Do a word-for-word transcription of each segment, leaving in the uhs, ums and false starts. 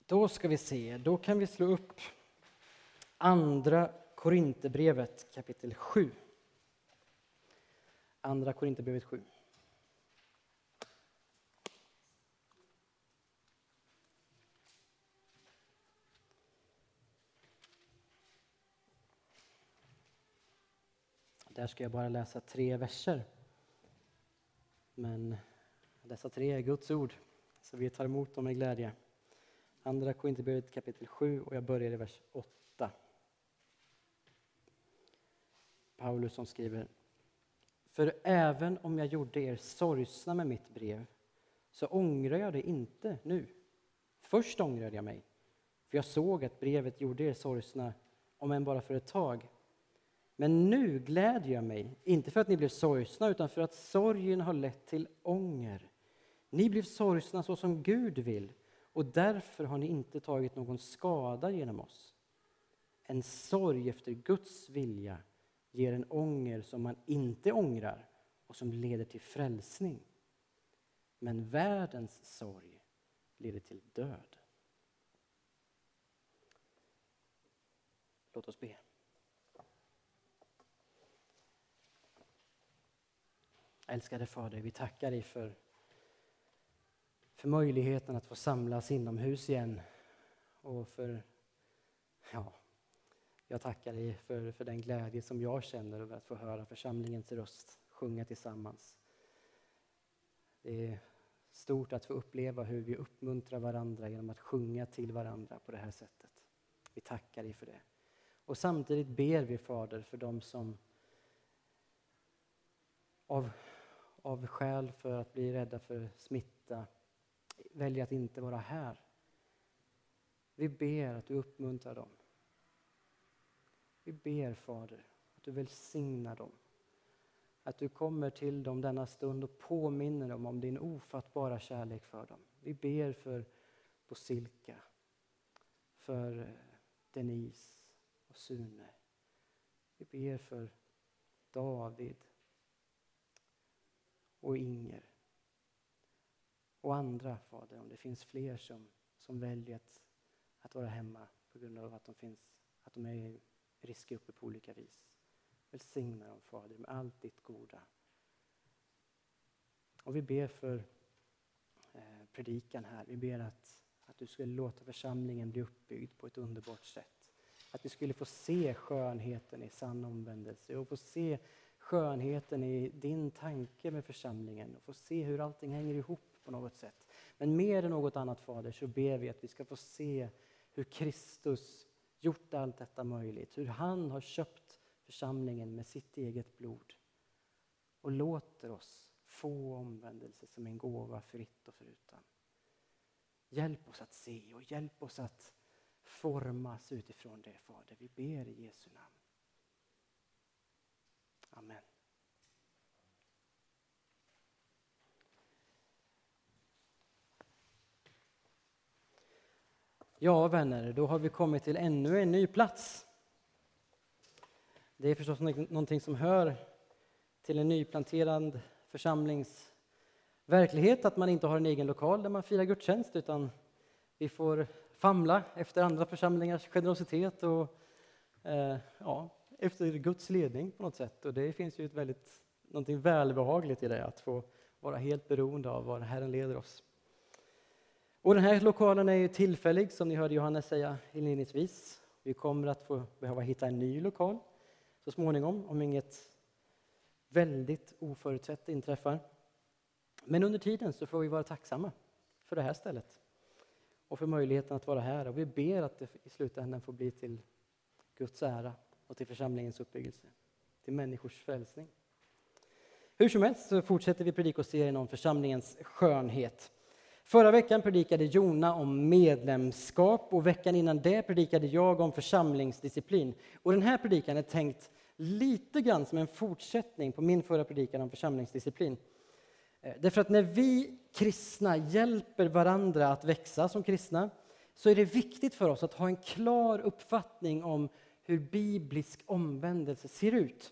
Då ska vi se, då kan vi slå upp andra Korinthierbrevet kapitel sju. Andra Korinthierbrevet sju. Där ska jag bara läsa tre verser. Men dessa tre är Guds ord, så vi tar emot dem med glädje. Andra Korinthierbrevet kapitel sju och jag börjar i vers åtta. Paulus som skriver: För även om jag gjorde er sorgsna med mitt brev, så ångrar jag det inte nu. Först ångrade jag mig, för jag såg att brevet gjorde er sorgsna, om än bara för ett tag. Men nu glädjer jag mig, inte för att ni blev sorgsna, utan för att sorgen har lett till ånger. Ni blev sorgsna så som Gud vill, och därför har ni inte tagit någon skada genom oss. En sorg efter Guds vilja ger en ånger som man inte ångrar och som leder till frälsning. Men världens sorg leder till död. Låt oss be. Älskade Fader, vi tackar dig för, för möjligheten att få samlas inomhus igen. Och för, ja, jag tackar dig för, för den glädje som jag känner över att få höra församlingens röst sjunga tillsammans. Det är stort att få uppleva hur vi uppmuntrar varandra genom att sjunga till varandra på det här sättet. Vi tackar dig för det. Och samtidigt ber vi, Fader, för dem som av, av skäl för att bli rädda för smitta väljer att inte vara här. Vi ber att du uppmuntrar dem. Vi ber, Fader, att du välsignar dem. Att du kommer till dem denna stund och påminner dem om din ofattbara kärlek för dem. Vi ber för Bosilka, för Denise och Sune. Vi ber för David och Inger. Och andra, Fader, om det finns fler som, som väljer att, att vara hemma på grund av att de, finns, att de är i riskgrupper på olika vis. Välsigna dem, Fader, med allt ditt goda. Och vi ber för eh, predikan här. Vi ber att, att du skulle låta församlingen bli uppbyggd på ett underbart sätt. Att vi skulle få se skönheten i sann omvändelse och få se skönheten i din tanke med församlingen och få se hur allting hänger ihop på något sätt. Men mer än något annat, Fader, så ber vi att vi ska få se hur Kristus gjort allt detta möjligt. Hur han har köpt församlingen med sitt eget blod. Och låter oss få omvändelse som en gåva fritt och förutan. Hjälp oss att se och hjälp oss att formas utifrån det, Fader. Vi ber i Jesu namn. Amen. Ja, vänner, då har vi kommit till ännu en ny plats. Det är förstås någonting som hör till en nyplanterad församlings verklighet, att man inte har en egen lokal där man firar gudstjänst, utan vi får famla efter andra församlingars generositet och eh, ja, efter Guds ledning på något sätt. Och det finns ju ett väldigt, någonting välbehagligt i det, att få vara helt beroende av var Herren leder oss. Och den här lokalen är ju tillfällig, som ni hörde Johannes säga inledningsvis. Vi kommer att få behöva hitta en ny lokal så småningom, om inget väldigt oförutsett inträffar. Men under tiden så får vi vara tacksamma för det här stället och för möjligheten att vara här. Och vi ber att det i slutändan får bli till Guds ära och till församlingens uppbyggelse, till människors frälsning. Hur som helst så fortsätter vi predikoserien om församlingens skönhet. Förra veckan predikade Jona om medlemskap och veckan innan det predikade jag om församlingsdisciplin. Och den här predikan är tänkt lite grann som en fortsättning på min förra predikan om församlingsdisciplin. Därför att när vi kristna hjälper varandra att växa som kristna, så är det viktigt för oss att ha en klar uppfattning om hur biblisk omvändelse ser ut.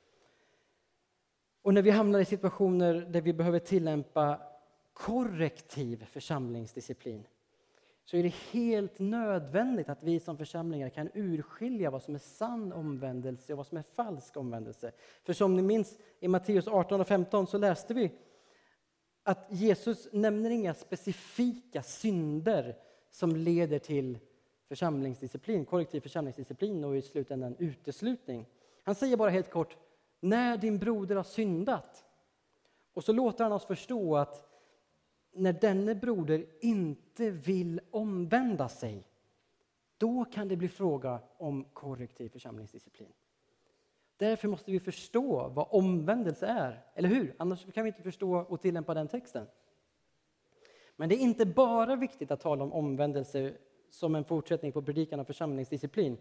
Och när vi hamnar i situationer där vi behöver tillämpa korrektiv församlingsdisciplin, så är det helt nödvändigt att vi som församlingar kan urskilja vad som är sann omvändelse och vad som är falsk omvändelse. För som ni minns i Matteus arton och femton så läste vi att Jesus nämner inga specifika synder som leder till församlingsdisciplin, korrektiv församlingsdisciplin och i slutändan uteslutning. Han säger bara helt kort, när din broder har syndat. Och så låter han oss förstå att när denne broder inte vill omvända sig, då kan det bli fråga om korrektiv församlingsdisciplin. Därför måste vi förstå vad omvändelse är, eller hur? Annars kan vi inte förstå och tillämpa den texten. Men det är inte bara viktigt att tala om omvändelse som en fortsättning på predikan av församlingsdisciplin.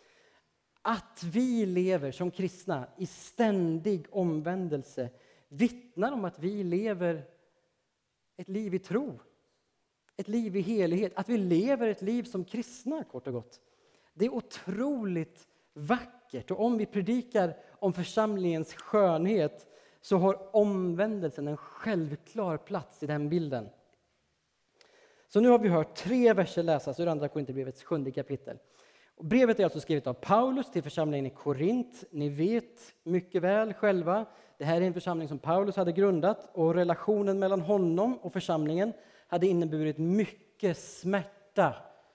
Att vi lever som kristna i ständig omvändelse vittnar om att vi lever ett liv i tro. Ett liv i helighet. Att vi lever ett liv som kristna, kort och gott. Det är otroligt vackert. Och om vi predikar om församlingens skönhet så har omvändelsen en självklar plats i den bilden. Så nu har vi hört tre verser läsas ur andra Korinthierbrevets sjunde kapitel. Och brevet är alltså skrivet av Paulus till församlingen i Korint. Ni vet mycket väl själva. Det här är en församling som Paulus hade grundat. Och relationen mellan honom och församlingen hade inneburit mycket smärta.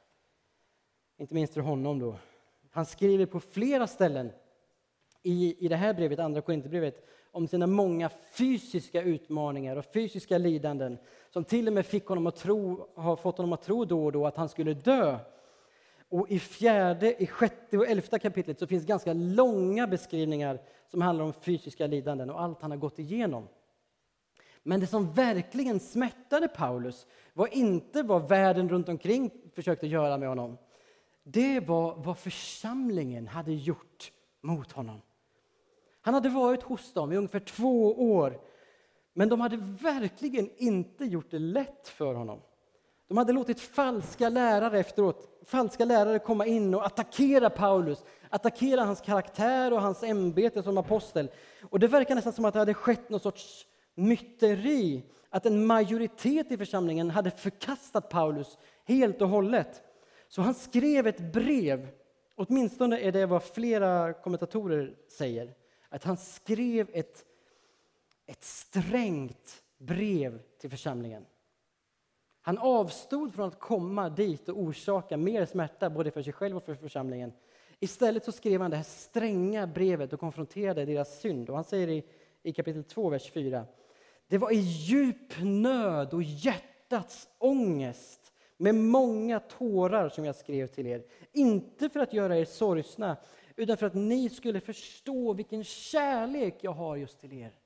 Inte minst för honom då. Han skriver på flera ställen i, i det här brevet, andra Korinthierbrevet, om sina många fysiska utmaningar och fysiska lidanden som till och med fick honom att tro, har fått honom att tro då och då att han skulle dö. Och i fjärde, i sjätte och elfte kapitlet så finns ganska långa beskrivningar som handlar om fysiska lidanden och allt han har gått igenom. Men det som verkligen smärtade Paulus var inte vad världen runt omkring försökte göra med honom. Det var vad församlingen hade gjort mot honom. Han hade varit hos dem i ungefär två år. Men de hade verkligen inte gjort det lätt för honom. De hade låtit falska lärare efteråt, falska lärare komma in och attackera Paulus. Attackera hans karaktär och hans ämbete som apostel. Och det verkar nästan som att det hade skett någon sorts myteri. Att en majoritet i församlingen hade förkastat Paulus helt och hållet. Så han skrev ett brev, åtminstone är det vad flera kommentatorer säger. Att han skrev ett, ett strängt brev till församlingen. Han avstod från att komma dit och orsaka mer smärta både för sig själv och för församlingen. Istället så skrev han det här stränga brevet och konfronterade deras synd. Och han säger i, i kapitel två, vers fyra. Det var i djup nöd och hjärtats ångest med många tårar som jag skrev till er. Inte för att göra er sorgsna utan för att ni skulle förstå vilken kärlek jag har just till er.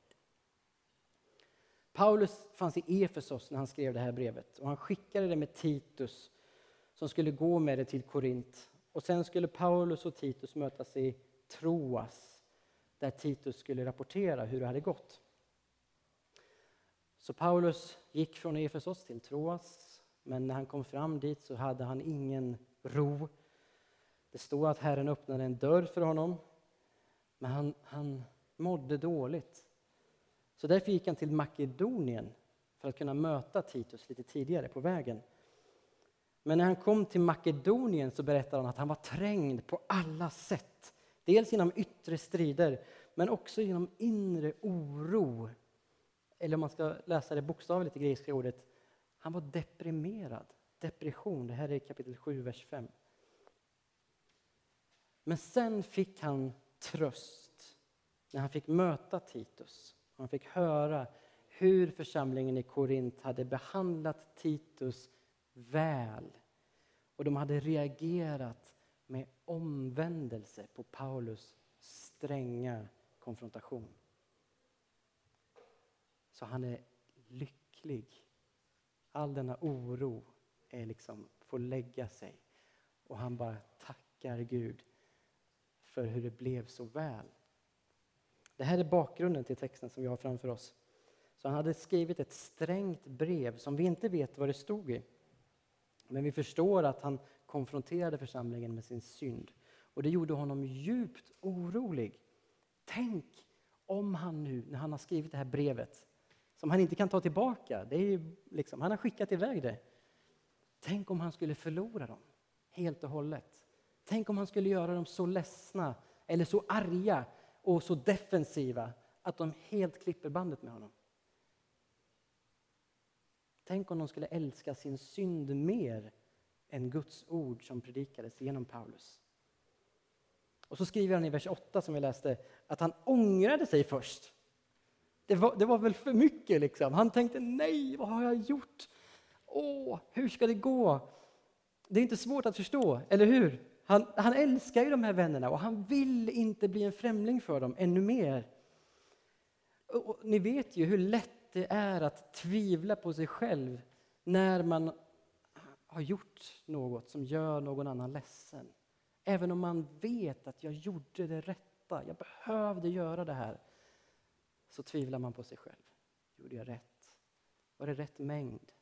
Paulus fanns i Efesos när han skrev det här brevet. Och han skickade det med Titus som skulle gå med det till Korint. Och sen skulle Paulus och Titus mötas i Troas. Där Titus skulle rapportera hur det hade gått. Så Paulus gick från Efesos till Troas. Men när han kom fram dit så hade han ingen ro. Det stod att Herren öppnade en dörr för honom. Men han, han mådde dåligt. Så därför gick han till Makedonien för att kunna möta Titus lite tidigare på vägen. Men när han kom till Makedonien så berättade han att han var trängd på alla sätt. Dels genom yttre strider men också genom inre oro. Eller om man ska läsa det bokstavligt i grekiska ordet. Han var deprimerad. Depression, det här är kapitel sju, vers fem. Men sen fick han tröst när han fick möta Titus. Han fick höra hur församlingen i Korint hade behandlat Titus väl. Och de hade reagerat med omvändelse på Paulus stränga konfrontation. Så han är lycklig. All denna oro är liksom, får lägga sig. Och han bara tackar Gud för hur det blev så väl. Det här är bakgrunden till texten som vi har framför oss. Så han hade skrivit ett strängt brev som vi inte vet vad det stod i. Men vi förstår att han konfronterade församlingen med sin synd. Och det gjorde honom djupt orolig. Tänk om han nu, när han har skrivit det här brevet, som han inte kan ta tillbaka. Det är ju liksom, han har skickat iväg det. Tänk om han skulle förlora dem helt och hållet. Tänk om han skulle göra dem så ledsna eller så arga och så defensiva att de helt klipper bandet med honom. Tänk om de skulle älska sin synd mer än Guds ord som predikades genom Paulus. Och så skriver han i vers åtta som vi läste att han ångrade sig först. Det var, det var väl för mycket liksom. Han tänkte, nej, vad har jag gjort? Åh, hur ska det gå? Det är inte svårt att förstå, eller hur? Han, han älskar ju de här vännerna och han vill inte bli en främling för dem ännu mer. Och, och, ni vet ju hur lätt det är att tvivla på sig själv när man har gjort något som gör någon annan ledsen. Även om man vet att jag gjorde det rätta, jag behövde göra det här, så tvivlar man på sig själv. Gjorde jag rätt? Var det rätt mängd?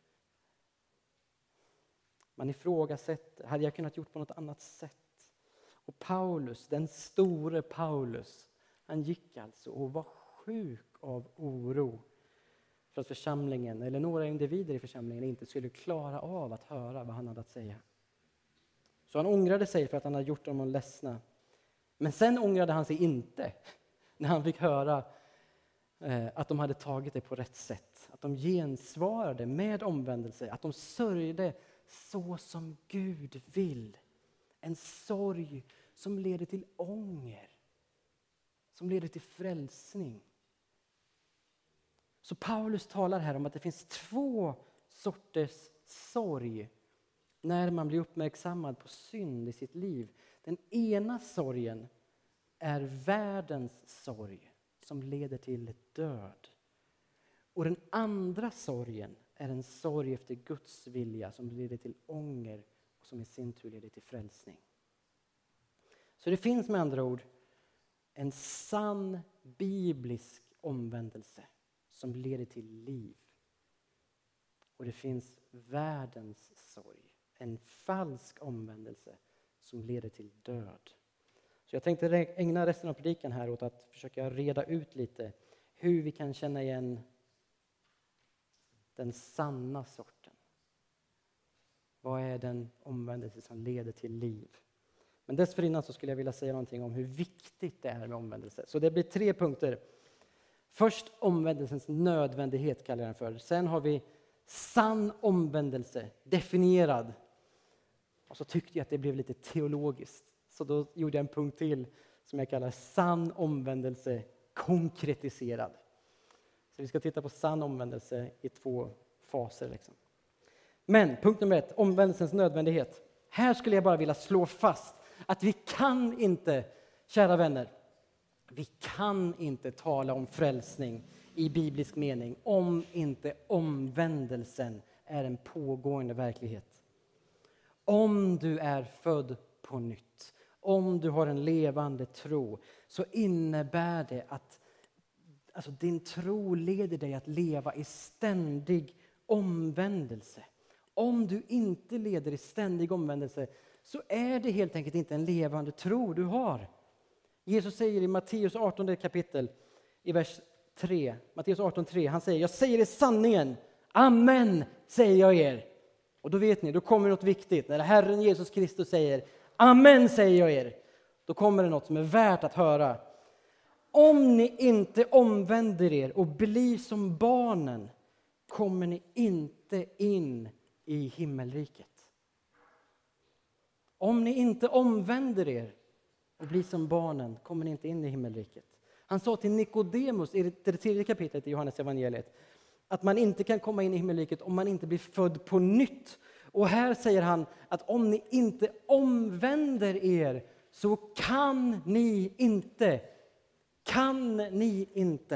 Man ifrågasätter, hade jag kunnat gjort på något annat sätt? Och Paulus, den store Paulus, han gick alltså och var sjuk av oro för att församlingen, eller några individer i församlingen, inte skulle klara av att höra vad han hade att säga. Så han ångrade sig för att han hade gjort dem ledsna. Men sen ångrade han sig inte när han fick höra eh, att de hade tagit det på rätt sätt. Att de gensvarade med omvändelse. Att de sörjde så som Gud vill. En sorg som leder till ånger. Som leder till frälsning. Så Paulus talar här om att det finns två sorters sorg när man blir uppmärksammad på synd i sitt liv. Den ena sorgen är världens sorg som leder till död. Och den andra sorgen är en sorg efter Guds vilja som leder till ånger och som i sin tur leder till frälsning. Så det finns med andra ord en sann biblisk omvändelse som leder till liv. Och det finns världens sorg. En falsk omvändelse som leder till död. Så jag tänkte ägna resten av predikan här åt att försöka reda ut lite hur vi kan känna igen den sanna sorten. Vad är den omvändelse som leder till liv? Men dessförinnan så skulle jag vilja säga någonting om hur viktigt det är med omvändelse. Så det blir tre punkter. Först omvändelsens nödvändighet kallar jag den för. Sen har vi sann omvändelse, definierad. Och så tyckte jag att det blev lite teologiskt. Så då gjorde jag en punkt till som jag kallar sann omvändelse konkretiserad. Så vi ska titta på sann omvändelse i två faser. Liksom. Men punkt nummer ett, omvändelsens nödvändighet. Här skulle jag bara vilja slå fast att vi kan inte, kära vänner, vi kan inte tala om frälsning i biblisk mening om inte omvändelsen är en pågående verklighet. Om du är född på nytt, om du har en levande tro, så innebär det att alltså, din tro leder dig att leva i ständig omvändelse. Om du inte leder i ständig omvändelse så är det helt enkelt inte en levande tro du har. Jesus säger i Matteus artonde kapitel i vers tre, Matteus arton tre, han säger, jag säger i sanningen, amen säger jag er. Och då vet ni, då kommer något viktigt. När Herren Jesus Kristus säger, amen säger jag er. Då kommer det något som är värt att höra. Om ni inte omvänder er och blir som barnen kommer ni inte in i himmelriket. Om ni inte omvänder er och blir som barnen kommer ni inte in i himmelriket. Han sa till Nikodemus i det tredje kapitlet i Johannes evangeliet att man inte kan komma in i himmelriket om man inte blir född på nytt. Och här säger han att om ni inte omvänder er så kan ni inte. Kan ni inte.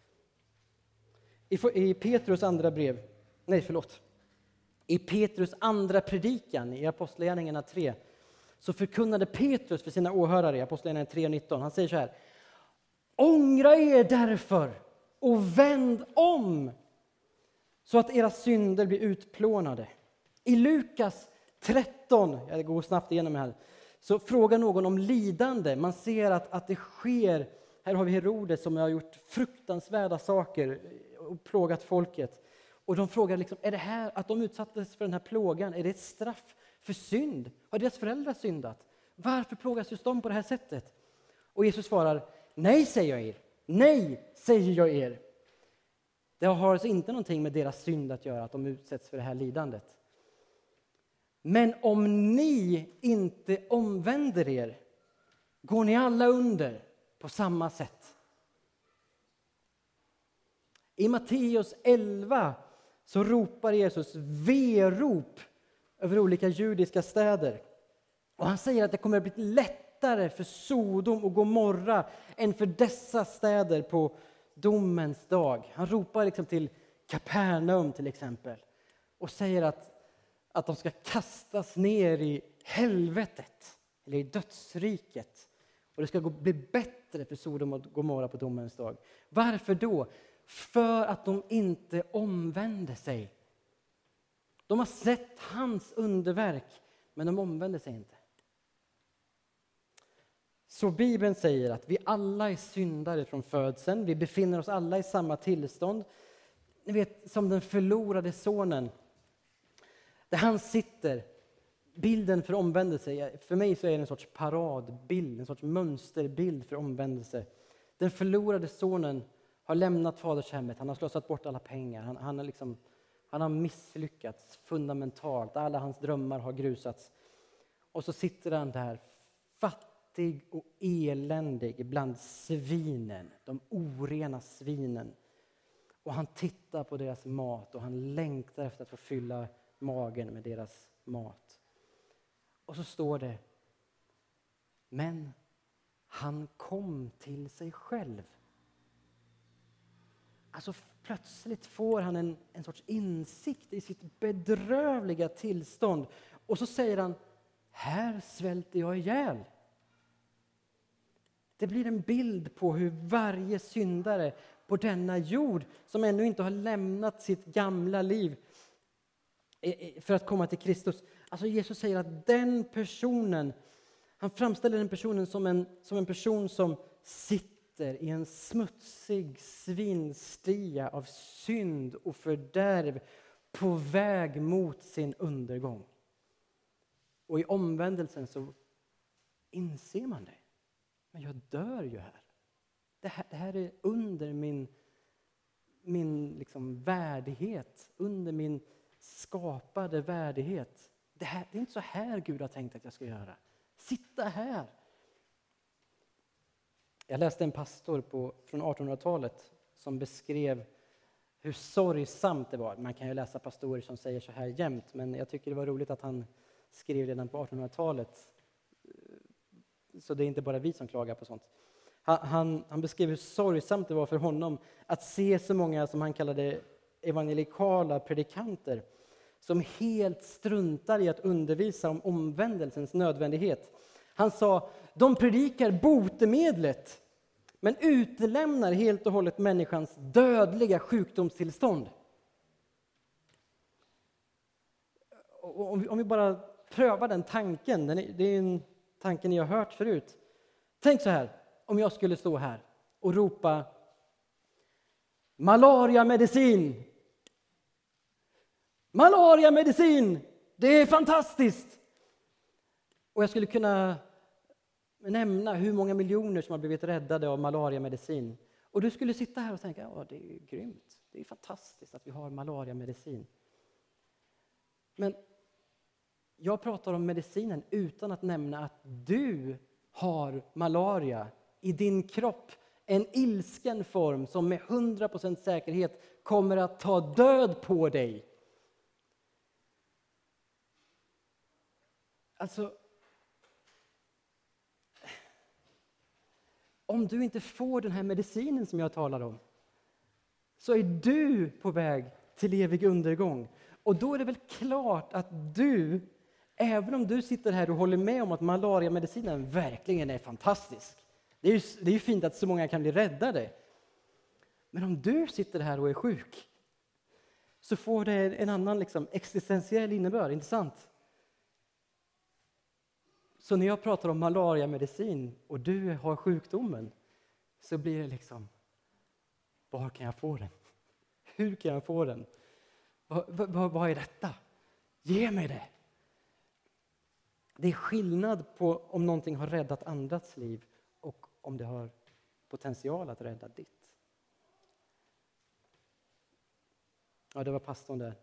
I, i Petrus andra brev, nej förlåt. I Petrus andra predikan i Apostlagärningarna tre så förkunnade Petrus för sina åhörare i Apostlagärningarna tre nitton. Han säger så här: ångra er därför och vänd om så att era synder blir utplånade. I Lukas tretton, jag går snabbt igenom här, så frågar någon om lidande. Man ser att, att det sker, här har vi Herodes som har gjort fruktansvärda saker och plågat folket. Och de frågar liksom, är det här att de utsattes för den här plågan, är det ett straff för synd? Har deras föräldrar syndat? Varför plågas just de på det här sättet? Och Jesus svarar, nej säger jag er, nej säger jag er. Det har alltså inte någonting med deras synd att göra, att de utsätts för det här lidandet. Men om ni inte omvänder er, går ni alla under på samma sätt. I Matteus elva så ropar Jesus verop över olika judiska städer. Och han säger att det kommer att bli lättare för Sodom och Gomorra än för dessa städer på domens dag. Han ropar liksom till Kapernaum till exempel och säger att, att de ska kastas ner i helvetet eller i dödsriket. Och det ska gå, bli bättre för Sodom och Gomorra på domens dag. Varför då? För att de inte omvände sig. De har sett hans underverk, men de omvände sig inte. Så Bibeln säger att vi alla är syndare från födseln. Vi befinner oss alla i samma tillstånd. Ni vet, som den förlorade sonen. Där han sitter. Bilden för omvändelse. För mig så är det en sorts paradbild. En sorts mönsterbild för omvändelse. Den förlorade sonen har lämnat fadershemmet. Han har slösat bort alla pengar. Han, han, har liksom, han har misslyckats fundamentalt. Alla hans drömmar har grusats. Och så sitter han där fattig och eländig bland svinen. De orena svinen. Och han tittar på deras mat och han längtar efter att få fylla magen med deras mat. Och så står det, men han kom till sig själv. Alltså plötsligt får han en, en sorts insikt i sitt bedrövliga tillstånd. Och så säger han, här svälter jag ihjäl. Det blir en bild på hur varje syndare på denna jord som ännu inte har lämnat sitt gamla liv för att komma till Kristus. Alltså Jesus säger att den personen, han framställer den personen som en, som en person som sitter i en smutsig svinstia av synd och fördärv på väg mot sin undergång. Och i omvändelsen så inser man det. Men jag dör ju här. Det här, det här är under min, min liksom värdighet. Under min skapade värdighet. Det, här, det är inte så här Gud har tänkt att jag ska göra. Sitta här. Jag läste en pastor på, från artonhundratalet som beskrev hur sorgsamt det var. Man kan ju läsa pastorer som säger så här jämt. Men jag tycker det var roligt att han skrev redan på artonhundratalet. Så det är inte bara vi som klagar på sånt. Han, han, han beskrev hur sorgsamt det var för honom att se så många som han kallade evangelikala predikanter som helt struntar i att undervisa om omvändelsens nödvändighet. Han sa, de predikar botemedlet men utelämnar helt och hållet människans dödliga sjukdomstillstånd. Och om, vi, om vi bara prövar den tanken, den är, det är en tanke ni har hört förut. Tänk så här, om jag skulle stå här och ropa malaria-medicin. Malaria-medicin, det är fantastiskt. Och jag skulle kunna nämna hur många miljoner som har blivit räddade av malaria-medicin. Och du skulle sitta här och tänka, ja det är grymt. Det är fantastiskt att vi har malaria-medicin. Men jag pratar om medicinen utan att nämna att du har malaria i din kropp. En ilsken form som med hundra procent säkerhet kommer att ta död på dig. Alltså, om du inte får den här medicinen som jag talar om, så är du på väg till evig undergång. Och då är det väl klart att du, även om du sitter här och håller med om att malaria-medicinen verkligen är fantastisk. Det är ju det är ju fint att så många kan bli räddade. Men om du sitter här och är sjuk, så får det en annan liksom existentiell innebörd, inte sant? Så när jag pratar om malaria-medicin och du har sjukdomen, så blir det liksom, var kan jag få den? Hur kan jag få den? Vad, vad, vad är detta? Ge mig det. Det är skillnad på om någonting har räddat andras liv och om det har potential att rädda ditt. Ja, det var pastorn där.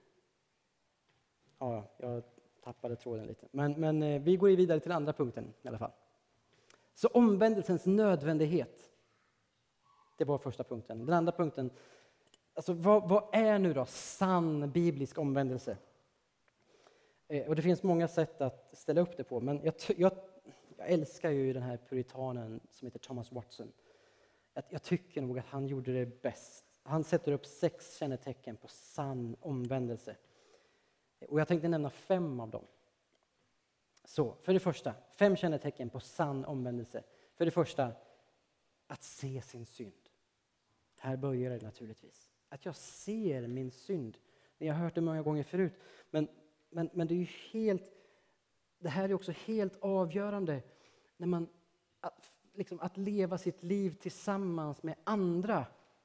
Ja, jag tappade tråden lite. Men, men eh, vi går vidare till andra punkten i alla fall. Så omvändelsens nödvändighet. Det var första punkten. Den andra punkten. Alltså vad, vad är nu då sann biblisk omvändelse? Eh, och det finns många sätt att ställa upp det på. Men jag, jag, jag älskar ju den här puritanen som heter Thomas Watson. Jag, jag tycker nog att han gjorde det bäst. Han sätter upp sex kännetecken på sann omvändelse. Och jag tänkte nämna fem av dem. Så, för det första, fem kännetecken på sann omvändelse. För det första, att se sin synd. Här börjar det naturligtvis. Att jag ser min synd. Ni har hört det många gånger förut. Men, men, men det är ju helt, det här är också helt avgörande när man, att, liksom, att leva sitt liv tillsammans med andra.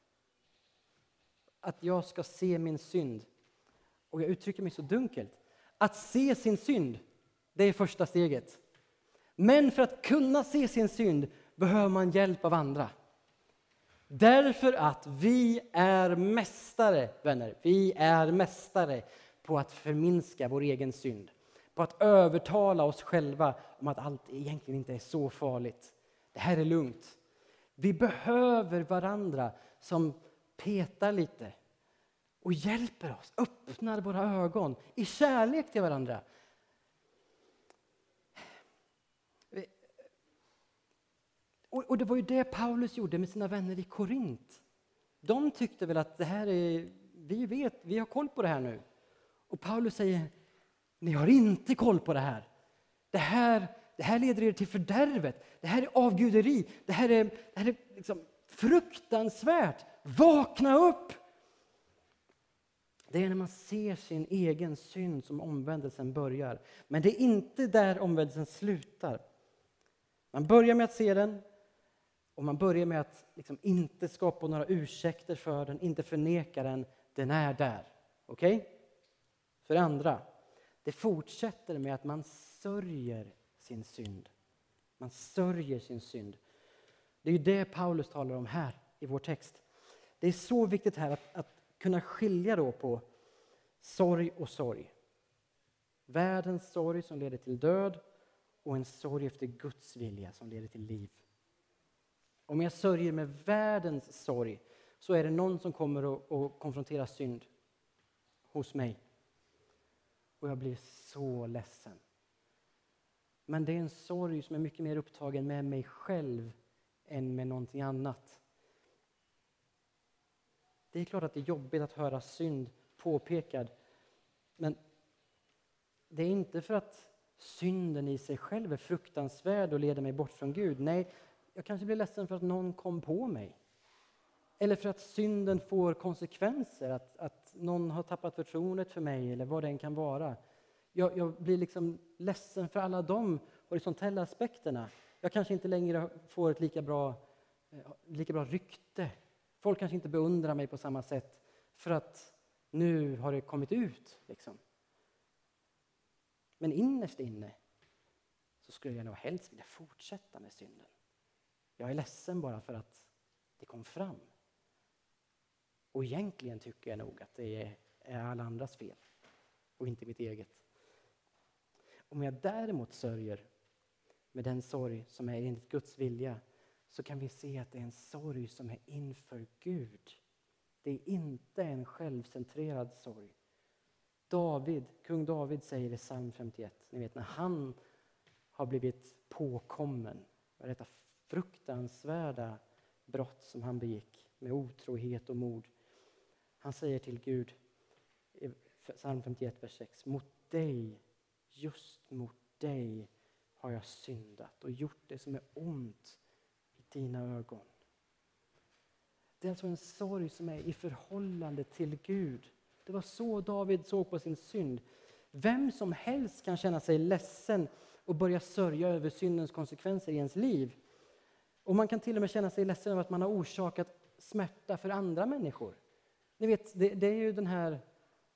Att jag ska se min synd. Och jag uttrycker mig så dunkelt. Att se sin synd, det är första steget. Men för att kunna se sin synd behöver man hjälp av andra. Därför att vi är mästare, vänner. Vi är mästare på att förminska vår egen synd. På att övertala oss själva om att allt egentligen inte är så farligt. Det här är lugnt. Vi behöver varandra som petar lite. Och hjälper oss, öppnar våra ögon i kärlek till varandra. Och, och det var ju det Paulus gjorde med sina vänner i Korint. De tyckte väl att det här är, vi vet, vi har koll på det här nu. Och Paulus säger, ni har inte koll på det här. Det här, det här leder er till fördärvet. Det här är avguderi. Det här är, det här är liksom fruktansvärt. Vakna upp! Det är när man ser sin egen synd som omvändelsen börjar. Men det är inte där omvändelsen slutar. Man börjar med att se den. Och man börjar med att liksom inte skapa några ursäkter för den. Inte förneka den. Den är där. Okej? Okay? För det andra. Det fortsätter med att man sörjer sin synd. Man sörjer sin synd. Det är ju det Paulus talar om här i vår text. Det är så viktigt här att, att kunna skilja då på sorg och sorg. Världens sorg som leder till död och en sorg efter Guds vilja som leder till liv. Om jag sörjer med världens sorg så är det någon som kommer att, att konfrontera synd hos mig. Och jag blir så ledsen. Men det är en sorg som är mycket mer upptagen med mig själv än med någonting annat. Det är klart att det är jobbigt att höra synd påpekad. Men det är inte för att synden i sig själv är fruktansvärd och leder mig bort från Gud. Nej, jag kanske blir ledsen för att någon kom på mig. Eller för att synden får konsekvenser. Att, att någon har tappat förtroendet för mig eller vad det än kan vara. Jag, jag blir liksom ledsen för alla de horisontella aspekterna. Jag kanske inte längre får ett lika bra, lika bra rykte. Folk kanske inte beundrar mig på samma sätt för att nu har det kommit ut. Liksom. Men innerst inne så skulle jag nog helst vilja fortsätta med synden. Jag är ledsen bara för att det kom fram. Och egentligen tycker jag nog att det är, är alla andras fel och inte mitt eget. Om jag däremot sörjer med den sorg som är enligt Guds vilja så kan vi se att det är en sorg som är inför Gud. Det är inte en självcentrerad sorg. David, kung David säger i psalm femtioett, ni vet när han har blivit påkommen med detta fruktansvärda brott som han begick med otrohet och mord. Han säger till Gud i psalm femtioett, vers sex, mot dig, just mot dig har jag syndat och gjort det som är ont i dina ögon. Det är alltså en sorg som är i förhållande till Gud. Det var så David såg på sin synd. Vem som helst kan känna sig ledsen och börja sörja över syndens konsekvenser i ens liv. Och man kan till och med känna sig ledsen över att man har orsakat smärta för andra människor. Ni vet, det, det är ju den här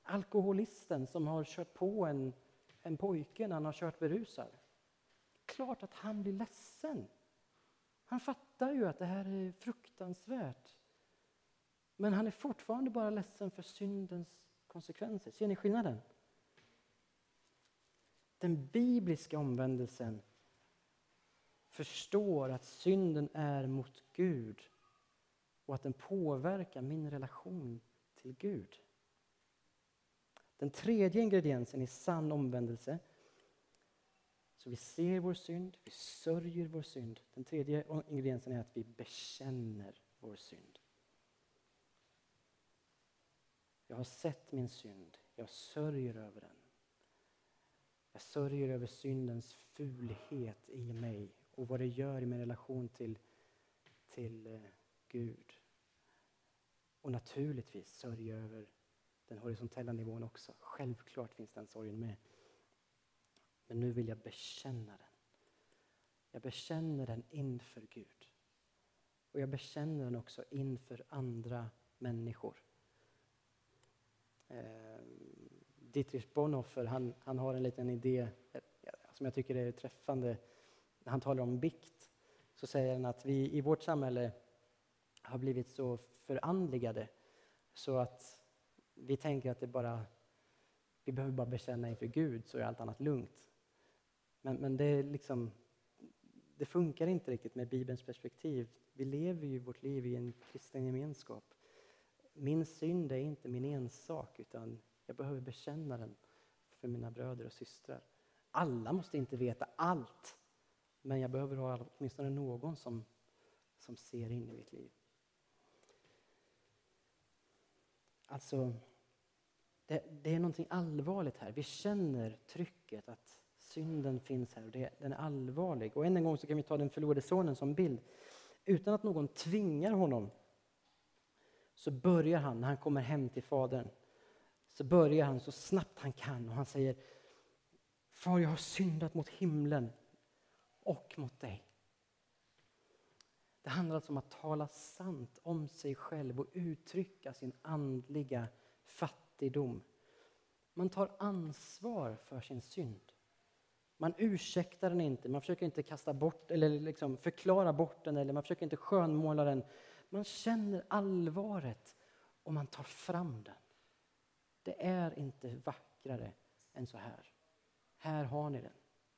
alkoholisten som har kört på en, en pojke när han har kört berusad. Klart att han blir ledsen. Han fattar ju att det här är fruktansvärt. Men han är fortfarande bara ledsen för syndens konsekvenser. Ser ni skillnaden? Den bibliska omvändelsen förstår att synden är mot Gud och att den påverkar min relation till Gud. Den tredje ingrediensen är sann omvändelse. Så vi ser vår synd, vi sörjer vår synd. Den tredje ingrediensen är att vi bekänner vår synd. Jag har sett min synd, jag sörjer över den. Jag sörjer över syndens fulhet i mig och vad det gör i min relation till, till eh, Gud. Och naturligtvis sörjer över den horisontella nivån också. Självklart finns den sorgen med. Men nu vill jag bekänna den. Jag bekänner den inför Gud. Och jag bekänner den också inför andra människor. Eh, Dietrich Bonhoeffer, han, han har en liten idé som jag tycker är träffande. När han talar om bikt så säger han att vi i vårt samhälle har blivit så förandligade så att vi tänker att det bara, vi behöver bara bekänna inför Gud så är allt annat lugnt. Men, men det är liksom, det funkar inte riktigt med Bibelns perspektiv. Vi lever ju vårt liv i en kristen gemenskap. Min synd är inte min ensak utan jag behöver bekänna den för mina bröder och systrar. Alla måste inte veta allt. Men jag behöver ha åtminstone någon som, som ser in i mitt liv. Alltså, det, det är någonting allvarligt här. Vi känner trycket att synden finns här och det, den är allvarlig. Och än en gång så kan vi ta den förlorade sonen som bild. Utan att någon tvingar honom så börjar han, när han kommer hem till fadern, så börjar han så snabbt han kan och han säger: Far, jag har syndat mot himlen och mot dig. Det handlar alltså om att tala sant om sig själv och uttrycka sin andliga fattigdom. Man tar ansvar för sin synd. Man ursäktar den inte, man försöker inte kasta bort eller liksom förklara bort den eller man försöker inte skönmåla den. Man känner allvaret och man tar fram den. Det är inte vackrare än så här. Här har ni den.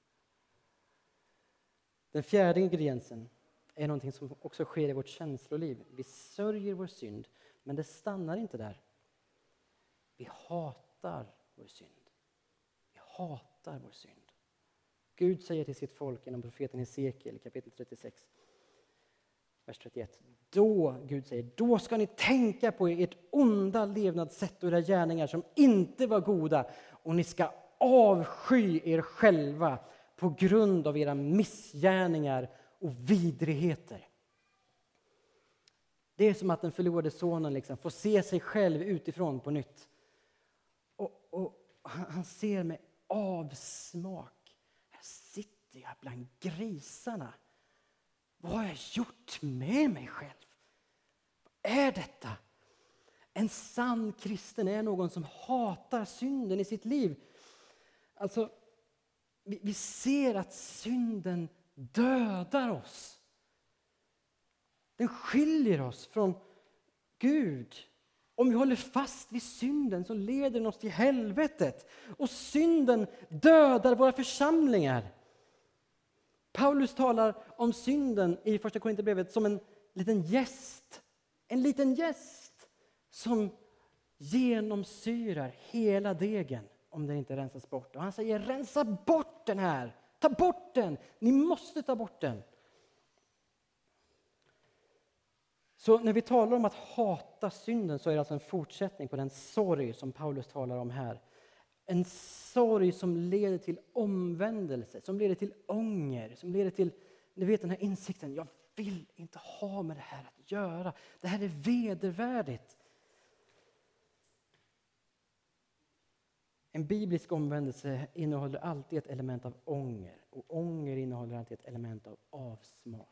Den fjärde ingrediensen är någonting som också sker i vårt känsloliv. Vi sörjer vår synd, men det stannar inte där. Vi hatar vår synd. Vi hatar vår synd. Gud säger till sitt folk genom profeten Hesekiel kapitel trettiosex, vers trettioett. Då, Gud säger, då ska ni tänka på ert onda levnadssätt och era gärningar som inte var goda. Och ni ska avsky er själva på grund av era missgärningar och vidrigheter. Det är som att den förlorade sonen liksom får se sig själv utifrån på nytt. Och, och han ser med avsmak. Här sitter jag bland grisarna. Vad har jag gjort med mig själv? Vad är detta? En sann kristen är någon som hatar synden i sitt liv. Alltså, vi, vi ser att synden dödar oss. Den skiljer oss från Gud. Om vi håller fast vid synden så leder den oss till helvetet. Och synden dödar våra församlingar. Paulus talar om synden i första Korinthierbrevet som en liten gäst. En liten gäst som genomsyrar hela degen om den inte rensas bort. Och han säger, rensa bort den här. Ta bort den. Ni måste ta bort den. Så när vi talar om att hata synden så är det alltså en fortsättning på den sorg som Paulus talar om här. En sorg som leder till omvändelse, som leder till ånger, som leder till, ni vet den här insikten, jag vill inte ha med det här att göra. Det här är vedervärdigt. En biblisk omvändelse innehåller alltid ett element av ånger. Och ånger innehåller alltid ett element av avsmak.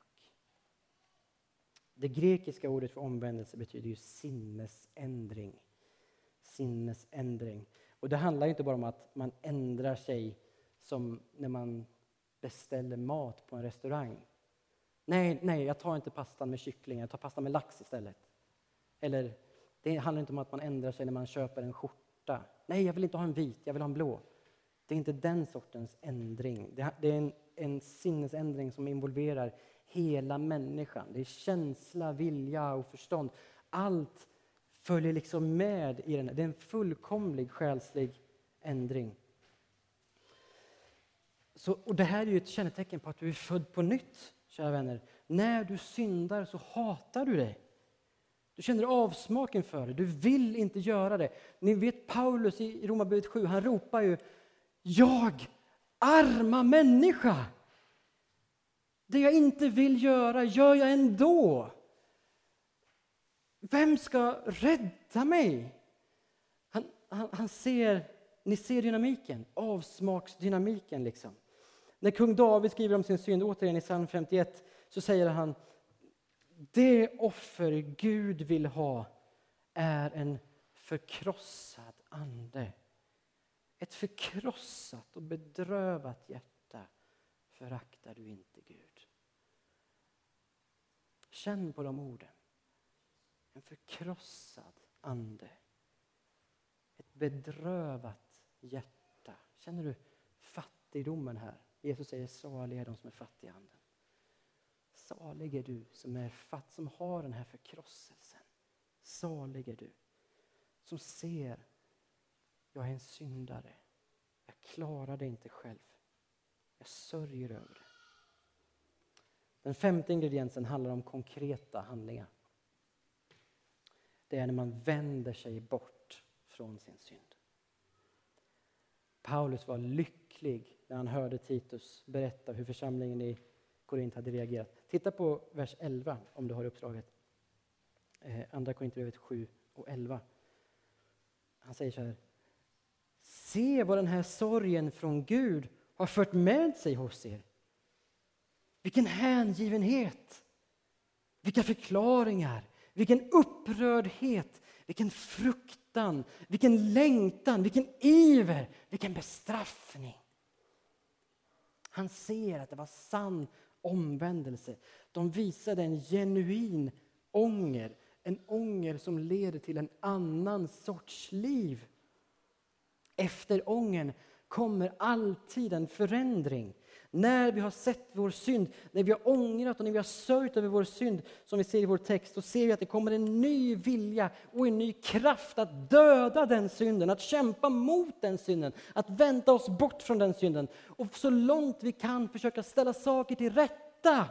Det grekiska ordet för omvändelse betyder ju sinnesändring. sinnesändring. Och det handlar ju inte bara om att man ändrar sig som när man beställer mat på en restaurang. Nej, nej, jag tar inte pastan med kyckling, jag tar pastan med lax istället. Eller det handlar inte om att man ändrar sig när man köper en skjorta. Nej, jag vill inte ha en vit, jag vill ha en blå. Det är inte den sortens ändring. Det är en, en sinnesändring som involverar hela människan. Det är känsla, vilja och förstånd. Allt följer liksom med i den. Det är en fullkomlig själslig ändring. Så, och det här är ju ett kännetecken på att du är född på nytt, kära vänner. När du syndar så hatar du det. Du känner avsmaken för det. Du vill inte göra det. Ni vet Paulus i Romarbrevet sju, han ropar ju: jag, arma människa! Det jag inte vill göra gör jag ändå. Vem ska rädda mig? Han, han, han ser, ni ser dynamiken, avsmaksdynamiken liksom. När kung David skriver om sin synd, återigen i psalm femtioett, så säger han: det offer Gud vill ha är en förkrossad ande. Ett förkrossat och bedrövat hjärta föraktar du inte, Gud. Känn på de orden. En förkrossad ande. Ett bedrövat hjärta. Känner du fattigdomen här? Jesus säger: saliga är de som är fattiga i anden. Salig är du som är fatt, som har den här förkrosselsen. Salig är du som ser: jag är en syndare. Jag klarar det inte själv. Jag sörjer över det. Den femte ingrediensen handlar om konkreta handlingar. Det är när man vänder sig bort från sin synd. Paulus var lycklig när han hörde Titus berätta hur församlingen i Korint hade reagerat. Titta på vers elva om du har uppdraget. Eh, andra Korinthierbrevet sju och elva. Han säger så här: se vad den här sorgen från Gud har fört med sig hos er. Vilken hängivenhet. Vilka förklaringar. Vilken upprördhet. Vilken fruktan. Vilken längtan. Vilken iver. Vilken bestraffning. Han ser att det var sann omvändelse. De visade en genuin ånger. En ånger som leder till en annan sorts liv. Efter ångern kommer alltid en förändring. När vi har sett vår synd, när vi har ångrat och när vi har sörjt över vår synd, som vi ser i vår text, så ser vi att det kommer en ny vilja och en ny kraft att döda den synden, att kämpa mot den synden, att vända oss bort från den synden och så långt vi kan försöka ställa saker till rätta.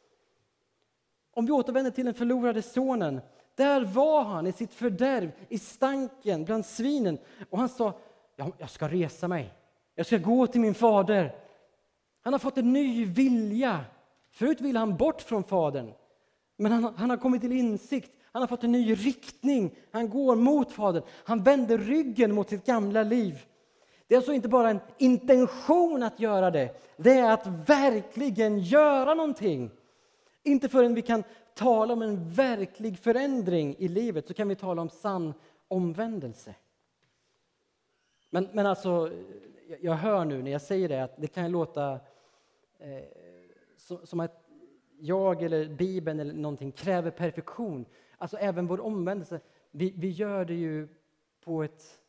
Om vi återvänder till den förlorade sonen, där var han i sitt fördärv, i stanken bland svinen, och han sa: jag ska resa mig, jag ska gå till min fader. Han har fått en ny vilja. Förut ville han bort från fadern. Men han, han har kommit till insikt. Han har fått en ny riktning. Han går mot fadern. Han vänder ryggen mot sitt gamla liv. Det är alltså inte bara en intention att göra det. Det är att verkligen göra någonting. Inte förrän vi kan tala om en verklig förändring i livet så kan vi tala om sann omvändelse. Men, men alltså, jag hör nu när jag säger det att det kan låta eh, som att jag eller Bibeln eller någonting kräver perfektion. Alltså även vår omvändelse, vi, vi gör det ju på ett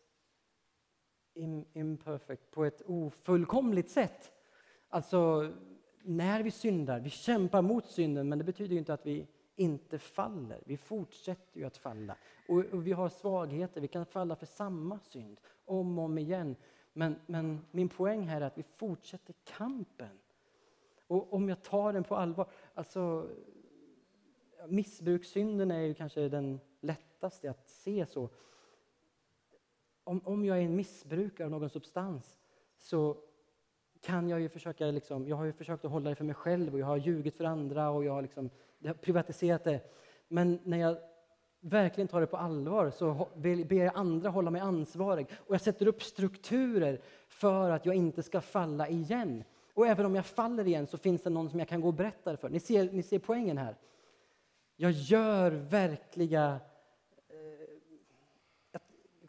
imperfect, på ett ofullkomligt sätt. Alltså när vi syndar, vi kämpar mot synden, men det betyder ju inte att vi inte faller. Vi fortsätter ju att falla. Och, och vi har svagheter, vi kan falla för samma synd om och om igen. Men, men min poäng här är att vi fortsätter kampen. Och om jag tar den på allvar, alltså missbrukssynden är ju kanske den lättaste att se så. Om, om jag är en missbrukare av någon substans så kan jag ju försöka, liksom, jag har ju försökt att hålla det för mig själv och jag har ljugit för andra och jag har, liksom, jag har privatiserat det. Men när jag verkligen tar det på allvar så ber jag andra hålla mig ansvarig. Och jag sätter upp strukturer för att jag inte ska falla igen. Och även om jag faller igen så finns det någon som jag kan gå och berätta för. Ni ser, ni ser poängen här. Jag gör verkliga... Eh,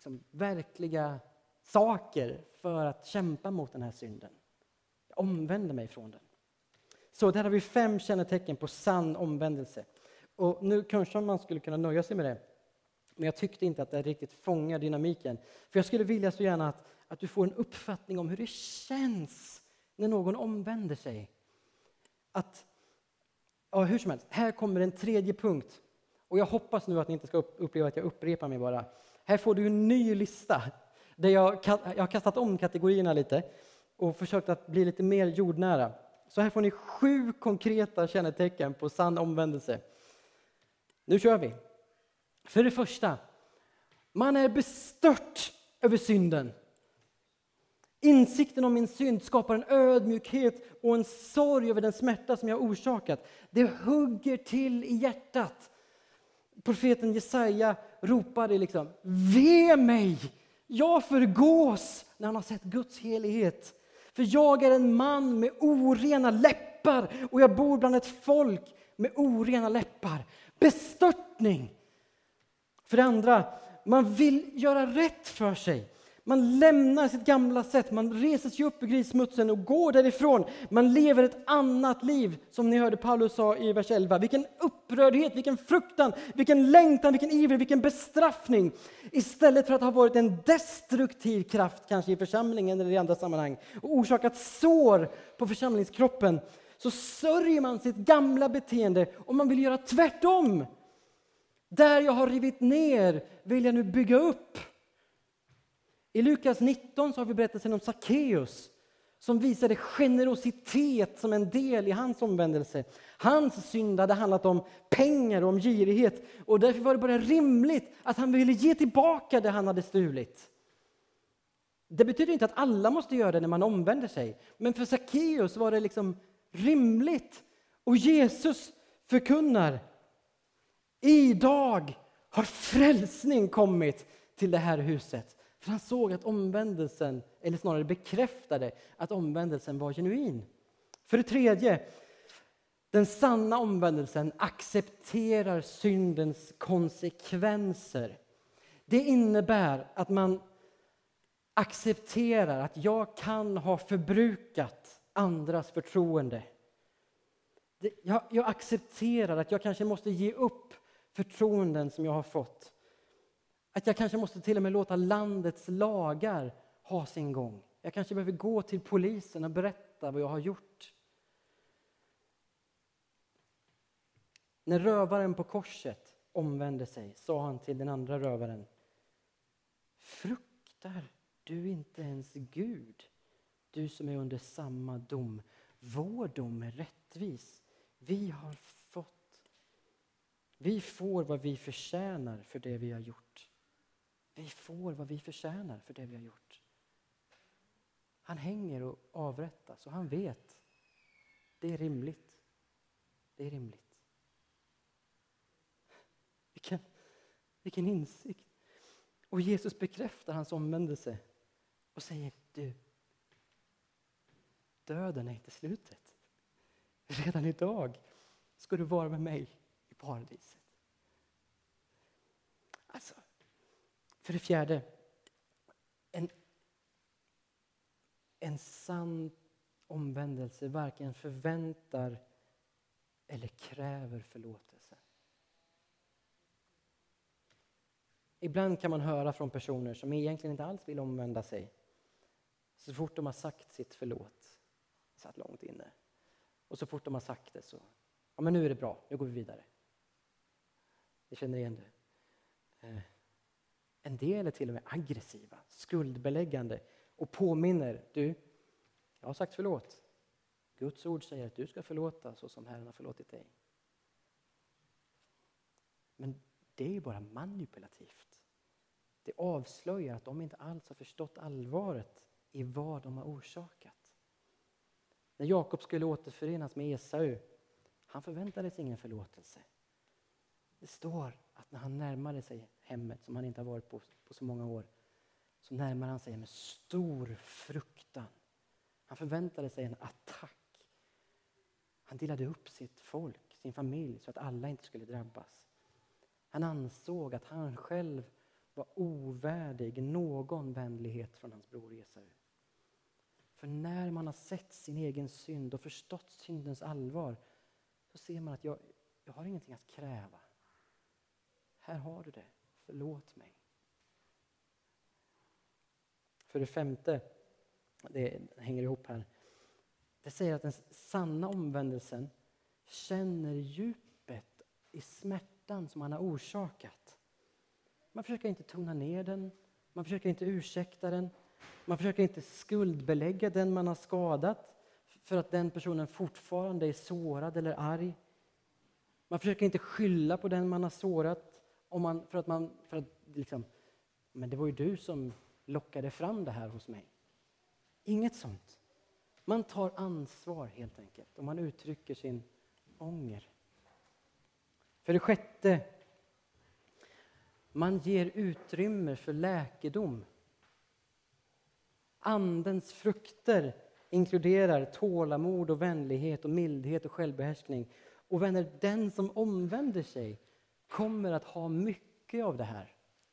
liksom verkliga saker för att kämpa mot den här synden. Jag omvänder mig från den. Så där har vi fem kännetecken på sann omvändelse. Och nu kanske man skulle kunna nöja sig med det. Men jag tyckte inte att det riktigt fångar dynamiken. För jag skulle vilja så gärna att, att du får en uppfattning om hur det känns när någon omvänder sig. Att, ja, hur som helst, här kommer en tredje punkt. Och jag hoppas nu att ni inte ska uppleva att jag upprepar mig bara. Här får du en ny lista. Där jag, jag har kastat om kategorierna lite. Och försökt att bli lite mer jordnära. Så här får ni sju konkreta kännetecken på sann omvändelse. Nu kör vi. För det första, man är bestört över synden. Insikten om min synd skapar en ödmjukhet och en sorg över den smärta som jag orsakat. Det hugger till i hjärtat. Profeten Jesaja ropade liksom, ve mig, jag förgås, när han har sett Guds helighet. För jag är en man med orena läppar och jag bor bland ett folk med orena läppar. Bestörtning. För det andra, man vill göra rätt för sig. Man lämnar sitt gamla sätt, man reser sig upp ur grissmutsen och går därifrån. Man lever ett annat liv, som ni hörde Paulus sa i vers elva. Vilken upprördhet, vilken fruktan, vilken längtan, vilken iver, vilken bestraffning. Istället för att ha varit en destruktiv kraft, kanske i församlingen eller i andra sammanhang, och orsakat sår på församlingskroppen, så sörjer man sitt gamla beteende och man vill göra tvärtom. Där jag har rivit ner vill jag nu bygga upp. I Lukas nitton så har vi berättelsen om Sackeus som visade generositet som en del i hans omvändelse. Hans synd hade handlat om pengar och om girighet, och därför var det bara rimligt att han ville ge tillbaka det han hade stulit. Det betyder inte att alla måste göra det när man omvänder sig, men för Sackeus var det liksom rimligt. Och Jesus förkunnar, idag har frälsning kommit till det här huset. För han såg att omvändelsen, eller snarare bekräftade att omvändelsen var genuin. För det tredje, den sanna omvändelsen accepterar syndens konsekvenser. Det innebär att man accepterar att jag kan ha förbrukat andras förtroende. Jag, jag accepterar att jag kanske måste ge upp förtroenden som jag har fått. Att jag kanske måste till och med låta landets lagar ha sin gång. Jag kanske behöver gå till polisen och berätta vad jag har gjort. När rövaren på korset omvände sig sa han till den andra rövaren: fruktar du inte ens Gud, du som är under samma dom? Vår dom är rättvis. Vi har fått, vi får vad vi förtjänar för det vi har gjort. Vi får vad vi förtjänar för det vi har gjort. Han hänger och avrättas och han vet. Det är rimligt. Det är rimligt. Vilken, vilken insikt. Och Jesus bekräftar hans omvändelse och säger: du, döden är inte slutet. Redan idag ska du vara med mig i paradiset. Alltså, för det fjärde, en, en sann omvändelse varken förväntar eller kräver förlåtelse. Ibland kan man höra från personer som egentligen inte alls vill omvända sig. Så fort de har sagt sitt förlåt, satt långt inne. Och så fort de har sagt det så, ja men nu är det bra, nu går vi vidare. Ni känner igen det. Eh, en del är till och med aggressiva, skuldbeläggande och påminner: du, jag har sagt förlåt. Guds ord säger att du ska förlåta så som Herren har förlåtit dig. Men det är ju bara manipulativt. Det avslöjar att de inte alls har förstått allvaret i vad de har orsakat. När Jakob skulle återförenas med Esau, han förväntade sig ingen förlåtelse. Det står att när han närmade sig hemmet, som han inte har varit på, på så många år, så närmar han sig med stor fruktan. Han förväntade sig en attack. Han delade upp sitt folk, sin familj, så att alla inte skulle drabbas. Han ansåg att han själv var ovärdig någon vänlighet från hans bror Esau. För när man har sett sin egen synd och förstått syndens allvar, så ser man att jag, jag har ingenting att kräva. Här har du det. Förlåt mig. För det femte, det hänger ihop här. Det säger att den sanna omvändelsen känner djupet i smärtan som man har orsakat. Man försöker inte tona ner den. Man försöker inte ursäkta den. Man försöker inte skuldbelägga den man har skadat för att den personen fortfarande är sårad eller arg. Man försöker inte skylla på den man har sårat om man, för att man, för att liksom, men det var ju du som lockade fram det här hos mig. Inget sånt. Man tar ansvar helt enkelt och man uttrycker sin ånger. För det sjätte, man ger utrymme för läkedom. Andens frukter inkluderar tålamod och vänlighet och mildhet och självbehärskning. Och vänner, den som omvänder sig kommer att ha mycket av det här.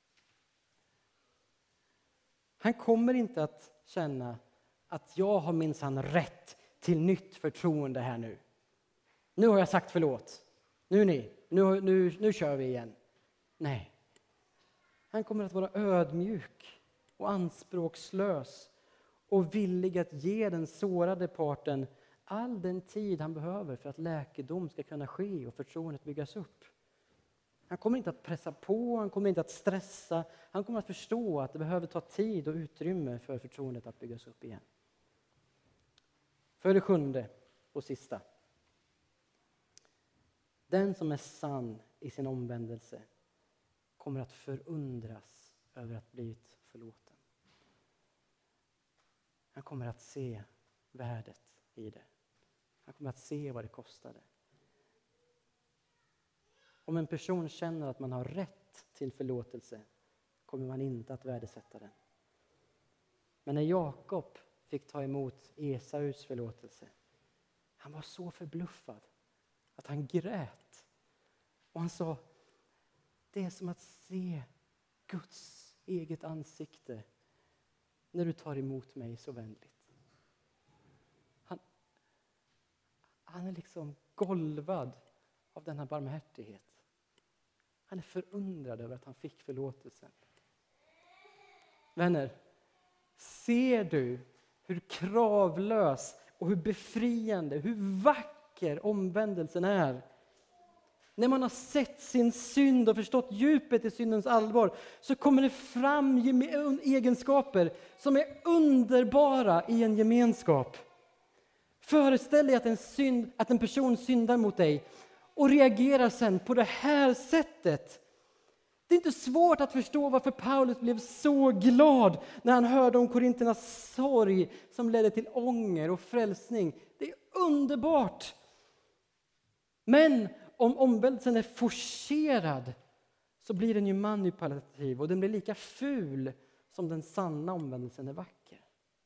Han kommer inte att känna att jag har minsann rätt till nytt förtroende här nu. Nu har jag sagt förlåt. Nu ni, nu, nu, nu kör vi igen. Nej. Han kommer att vara ödmjuk och anspråkslös och villig att ge den sårade parten all den tid han behöver för att läkedom ska kunna ske och förtroendet byggas upp. Han kommer inte att pressa på, han kommer inte att stressa. Han kommer att förstå att det behöver ta tid och utrymme för förtroendet att byggas upp igen. För det sjunde och sista. Den som är sann i sin omvändelse kommer att förundras över att blivit förlåten. Han kommer att se värdet i det. Han kommer att se vad det kostade. Om en person känner att man har rätt till förlåtelse kommer man inte att värdesätta den. Men när Jakob fick ta emot Esaus förlåtelse, han var så förbluffad att han grät. Och han sa, det är som att se Guds eget ansikte när du tar emot mig så vänligt. Han, han är liksom golvad av denna barmhärtighet. Han är förundrad över att han fick förlåtelsen. Vänner, ser du hur kravlös och hur befriande, hur vacker omvändelsen är? När man har sett sin synd och förstått djupet i syndens allvar så kommer det fram egenskaper som är underbara i en gemenskap. Föreställ dig att en, synd, att en person syndar mot dig och reagerar sen på det här sättet. Det är inte svårt att förstå varför Paulus blev så glad när han hörde om korinternas sorg som ledde till ånger och frälsning. Det är underbart. Men om omvändelsen är forcerad så blir den ju manipulativ och den blir lika ful som den sanna omvändelsen är vacker.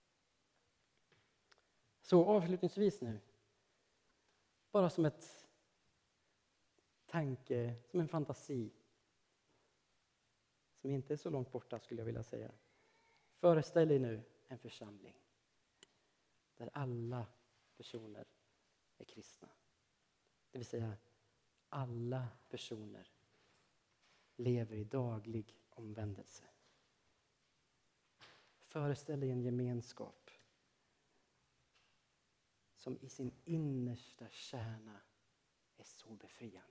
Så avslutningsvis nu, bara som ett tanke, som en fantasi som inte är så långt borta skulle jag vilja säga. Föreställ dig nu en församling där alla personer är kristna. Det vill säga alla personer lever i daglig omvändelse. Föreställ dig en gemenskap som i sin innersta kärna är så befriande.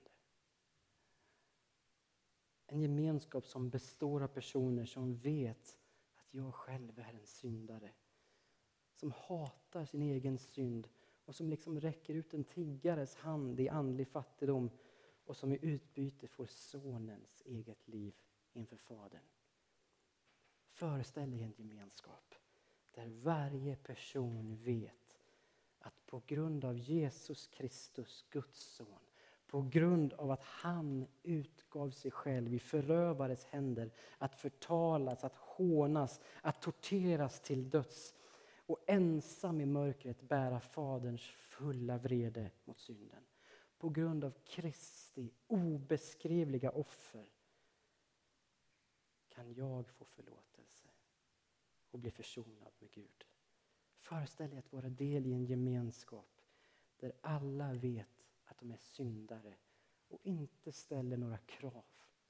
En gemenskap som består av personer som vet att jag själv är en syndare. Som hatar sin egen synd och som liksom räcker ut en tiggares hand i andlig fattigdom och som i utbyte får sonens eget liv inför Fadern. Föreställ dig en gemenskap där varje person vet att på grund av Jesus Kristus, Guds son, på grund av att han utgav sig själv i förövares händer att förtalas, att hånas, att torteras till döds och ensam i mörkret bära Faderns fulla vrede mot synden. På grund av Kristi obeskrivliga offer kan jag få förlåtelse och bli försonad med Gud. Föreställ dig att vara del i en gemenskap där alla vet att de är syndare och inte ställer några krav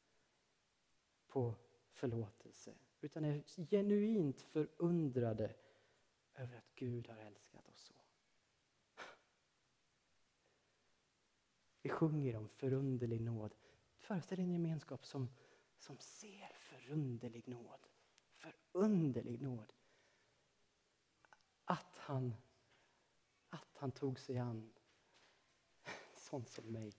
på förlåtelse, utan är genuint förundrade över att Gud har älskat oss så. Vi sjunger om förunderlig nåd. Föreställ dig en gemenskap som, som ser förunderlig nåd. Förunderlig nåd. Att han, att han tog sig an sån som mig.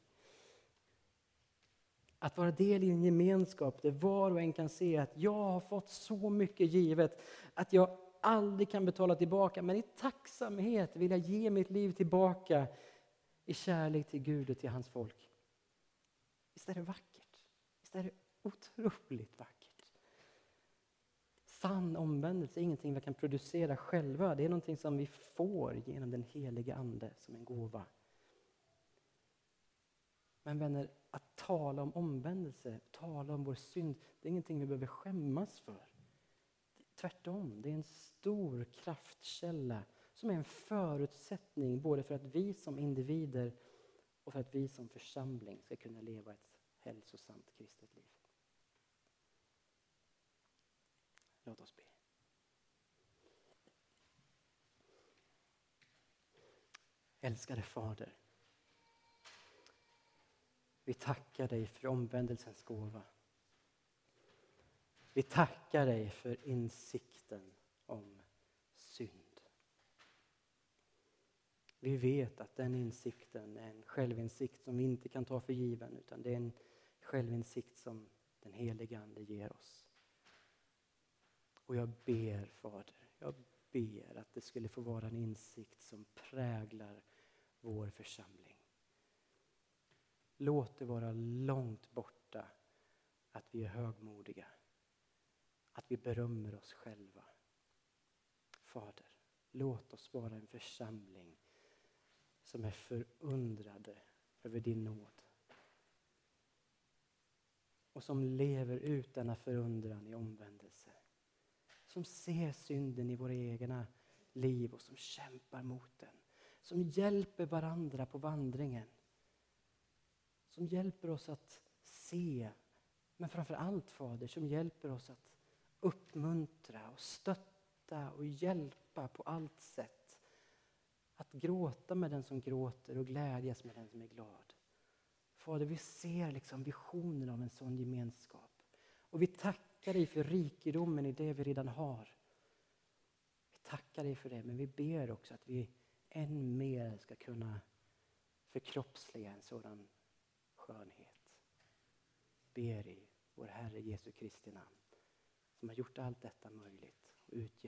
Att vara del i en gemenskap där var och en kan se att jag har fått så mycket givet att jag aldrig kan betala tillbaka. Men i tacksamhet vill jag ge mitt liv tillbaka i kärlek till Gud och till hans folk. Visst är det vackert? Visst är det otroligt vackert? Sann omvändelse är ingenting vi kan producera själva. Det är någonting som vi får genom den heliga ande som en gåva. Men vänner, att tala om omvändelse, tala om vår synd, det är ingenting vi behöver skämmas för. Tvärtom, det är en stor kraftkälla som är en förutsättning både för att vi som individer och för att vi som församling ska kunna leva ett hälsosamt kristet liv. Låt oss be. Älskade Fader, vi tackar dig för omvändelsens gåva. Vi tackar dig för insikten om synd. Vi vet att den insikten är en självinsikt som vi inte kan ta för given, utan det är en självinsikt som den heliga ande ger oss. Och jag ber, Fader, jag ber att det skulle få vara en insikt som präglar vår församling. Låt det vara långt borta att vi är högmodiga, att vi berömmer oss själva. Fader, låt oss vara en församling som är förundrade över din nåd. Och som lever ut denna förundran i omvändelse. Som ser synden i våra egna liv och som kämpar mot den. Som hjälper varandra på vandringen. Som hjälper oss att se, men framför allt, Fader, som hjälper oss att uppmuntra och stötta och hjälpa på allt sätt. Att gråta med den som gråter och glädjas med den som är glad. Fader, vi ser liksom visionen av en sån gemenskap. Och vi tackar dig för rikedomen i det vi redan har. Vi tackar dig för det, men vi ber också att vi än mer ska kunna förkroppsliga en sådan skönhet. Ber i vår Herre Jesu Kristi namn, som har gjort allt detta möjligt och ut